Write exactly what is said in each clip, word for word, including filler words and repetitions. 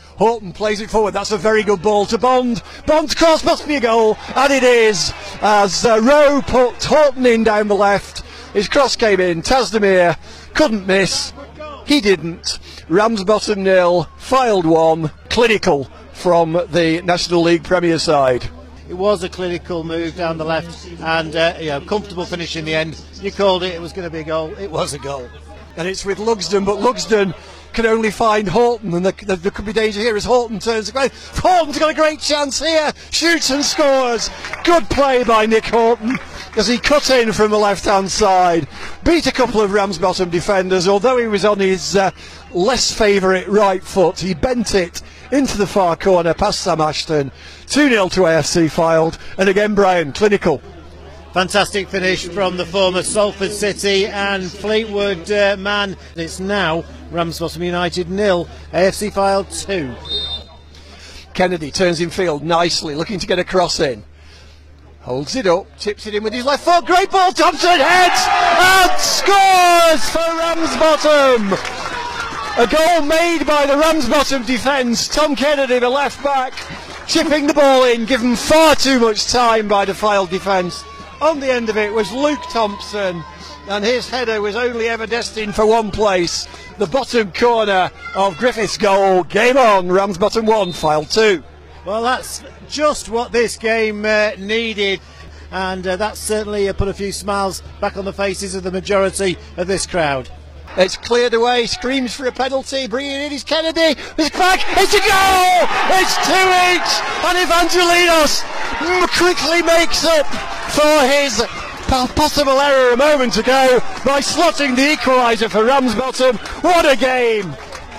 Horton plays it forward. That's a very good ball to Bond. Bond's cross must be a goal, and it is, as uh, Rowe put Horton in down the left. His cross came in. Tazdemir couldn't miss. He didn't. Ramsbottom nil, Fylde one. Clinical from the National League Premier side. It was a clinical move down the left, and uh, yeah, comfortable finish in the end. You called it, it was going to be a goal. It was a goal. And it's with Lugsden, but Lugsden can only find Horton, and there, there could be danger here as Horton turns away. Horton's got a great chance here, shoots and scores. Good play by Nick Horton as he cut in from the left hand side, beat a couple of Ramsbottom defenders. Although he was on his uh, less favourite right foot, he bent it into the far corner past Sam Ashton. two nil to A F C Fylde, and again Brian, clinical. Fantastic finish from the former Salford City and Fleetwood uh, man. It's now Ramsbottom United nil, A F C Fylde two. Kennedy turns in field nicely, looking to get a cross in. Holds it up, tips it in with his left foot. Great ball, Thompson heads and scores for Ramsbottom. A goal made by the Ramsbottom defence. Tom Kennedy, the left back, chipping the ball in, given far too much time by the Fylde defence. On the end of it was Luke Thompson, and his header was only ever destined for one place, the bottom corner of Griffith's goal. Game on, Ramsbottom one, Fylde two. Well, that's just what this game uh, needed, and uh, that's certainly uh, put a few smiles back on the faces of the majority of this crowd. It's cleared away, screams for a penalty, bringing in is Kennedy, it's back, it's a goal! It's two each, and Evangelinos quickly makes up for his possible error a moment ago by slotting the equaliser for Ramsbottom. What a game!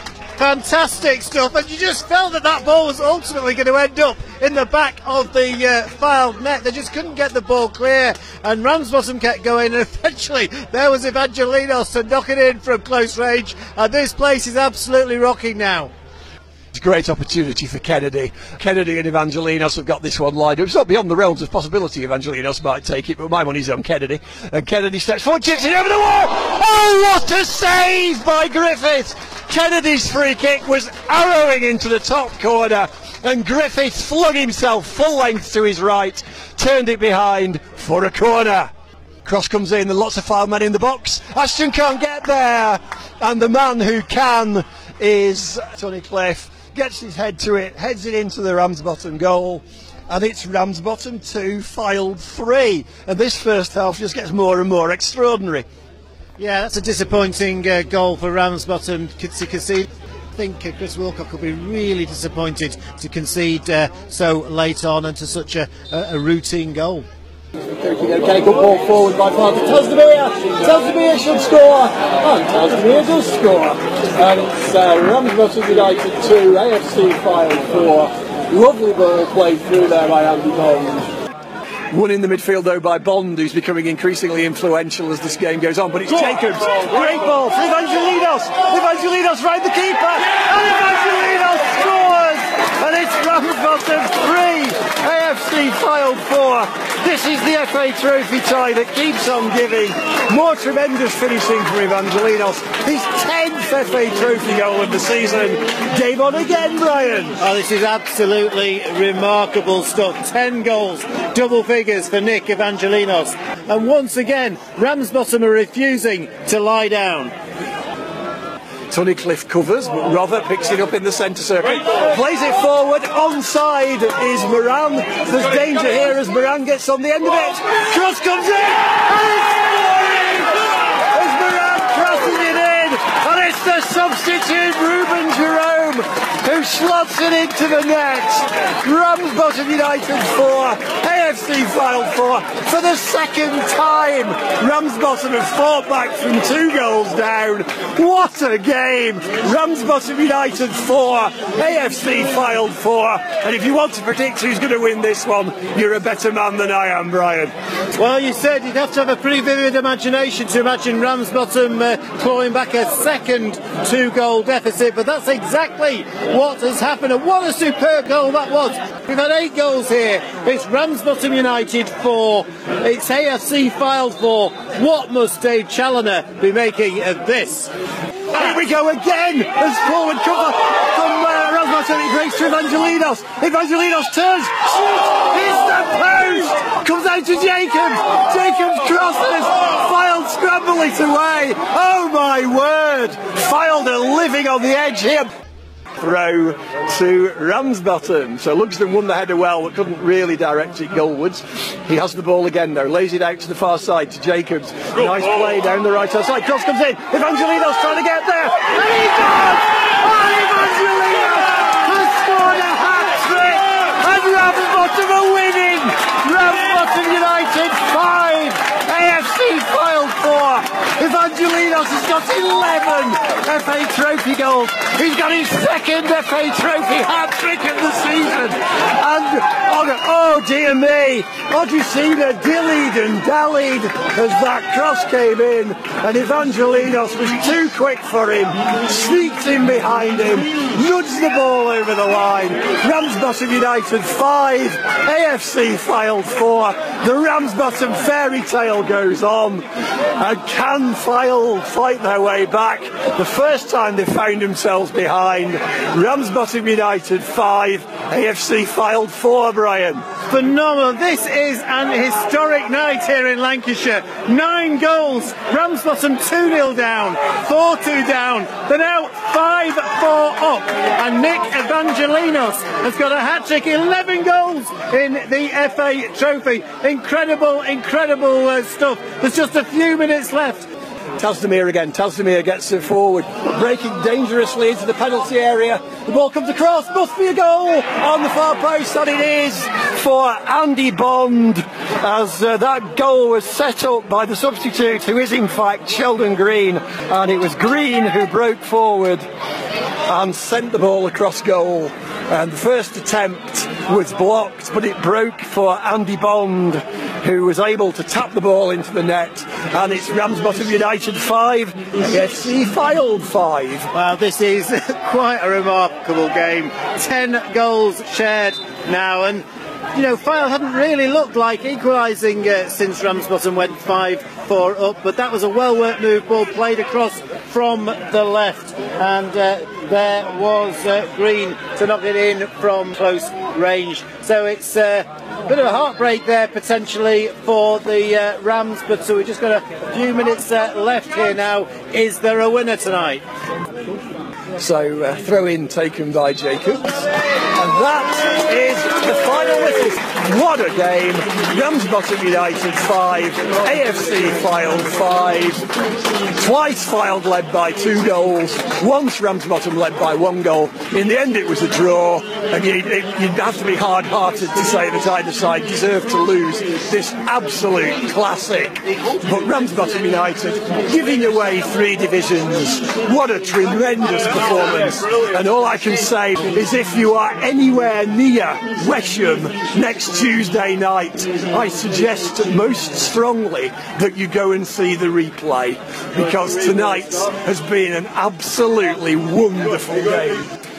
Fantastic stuff, and you just felt that that ball was ultimately going to end up in the back of the uh, Fylde net. They just couldn't get the ball clear, and Ramsbottom kept going, and eventually there was Evangelinos to knock it in from close range, and this place is absolutely rocking now. It's a great opportunity for Kennedy. Kennedy and Evangelinos have got this one lined up. It's not beyond the realms of possibility Evangelinos might take it, but my money's on Kennedy. And Kennedy steps forward, chips it over the wall. Oh, what a save by Griffith! Kennedy's free kick was arrowing into the top corner, and Griffith flung himself full length to his right, turned it behind for a corner. Cross comes in, and lots of Fylde men in the box. Ashton can't get there, and the man who can is Tunnicliffe. Gets his head to it, heads it into the Ramsbottom goal, and it's Ramsbottom two, Fylde three. And this first half just gets more and more extraordinary. Yeah, that's a disappointing uh, goal for Ramsbottom to concede. I think uh, Chris Wilcock will be really disappointed to concede uh, so late on and to such a, a, a routine goal. Okay, good ball forward by Fylde. Tazdemir, Tazdemir should score, and Tazdemir does score. And it's uh, Ramsbottom United two, A F C Fylde four. Lovely ball played through there by Andy Bond. One in the midfield though by Bond, who's becoming increasingly influential as this game goes on, but it's Jacobs. Great ball for Evangelinos. Evangelinos right the keeper, and Evangelinos scores, and it's Ramsbottom three, A F C Fylde four. This is the F A Trophy tie that keeps on giving. More tremendous finishing for Evangelinos. His tenth F A Trophy goal of the season. Game on again, Brian. Oh, this is absolutely remarkable stuff. Ten goals, double figures for Nick Evangelinos. And once again, Ramsbottom are refusing to lie down. Tunnicliffe covers, but Rother picks it up in the centre circle. Plays it forward. Onside is Moran. There's danger here as Moran gets on the end of it. Cross comes in. And it's scoring! As Moran crosses it in. And it's the substitute Ruben Jerome who slots it into the net. Ramsbottom United four, A F C Fylde four. For the second time, Ramsbottom have fought back from two goals down. What a game! Ramsbottom United four, A F C Fylde four. And if you want to predict who's going to win this one, you're a better man than I am, Brian. Well, you said you'd have to have a pretty vivid imagination to imagine Ramsbottom uh, clawing back a second two-goal deficit, but that's exactly what has happened, and what a superb goal that was. We've had eight goals here. It's Ramsbottom United four, it's A F C Fylde four. What must Dave Challoner be making of this? Here we go again, as forward cover from uh, Ramsbottom and it breaks to Evangelinos. Evangelinos turns, shoots, hits the post, comes out to Jacob. Jacob's crosses, Fylde scramble it away. Oh my word, Fylde are living on the edge here. Throw to Ramsbottom. So Lugsden won the header well, but couldn't really direct it goalwards. He has the ball again though, lays it out to the far side to Jacobs. Nice play down the right hand side. Cross comes in. Evangelinos trying to get there. And he does! Oh, Evangelinos has scored a hat-trick! And Ramsbottom are winning! Ramsbottom United five, A F C Fylde four. Evangelinos has got eleven F A Trophy goals. He's got his second F A Trophy hat-trick of the season. And, oh, oh dear me, Odricina dillied and dallied as that cross came in. And Evangelinos was too quick for him, sneaked in behind him, nudged the ball over the line. Ramsbottom United five, A F C Fylde four. The Ramsbottom fairy tale goes on. And can Fylde fight their way back? The first time they found themselves behind. Ramsbottom United five, A F C Fylde four, Brian. Phenomenal. This is an historic night here in Lancashire. Nine goals. Ramsbottom two nil down, four two down. They're now five four up. And Nick Evangelinos has got a hat-trick, eleven goals in the F A Trophy. Incredible, incredible uh, stuff. There's just a few minutes left. Tazdemir again. Tazdemir gets it forward, breaking dangerously into the penalty area. The ball comes across, must be a goal on the far post, and it is for Andy Bond, as uh, that goal was set up by the substitute, who is in fact Sheldon Green, and it was Green who broke forward and sent the ball across goal. And the first attempt was blocked, but it broke for Andy Bond, who was able to tap the ball into the net. And it's Ramsbottom United five, A F C Fylde five. Well, this is quite a remarkable game. Ten goals shared now, and you know, Fylde hadn't really looked like equalising uh, since Ramsbottom went five four up, but that was a well-worked move, ball played across from the left, and uh, there was uh, Green to knock it in from close range. So it's uh, a bit of a heartbreak there potentially for the uh, Rams, but so we've just got a few minutes uh, left here now. Is there a winner tonight? So uh, throw in taken by Jacobs, and that is the final whistle. What a game! Ramsbottom United five, A F C Fylde five. Twice Fylde led by two goals, once Ramsbottom led by one goal. In the end it was a draw, and you'd, it, you'd have to be hard-hearted to say that either side deserved to lose this absolute classic. But Ramsbottom United giving away three divisions. What a tremendous performance. And all I can say is, if you are anywhere near Wesham next Tuesday night, I suggest most strongly that you go and see the replay, because tonight has been an absolutely wonderful game.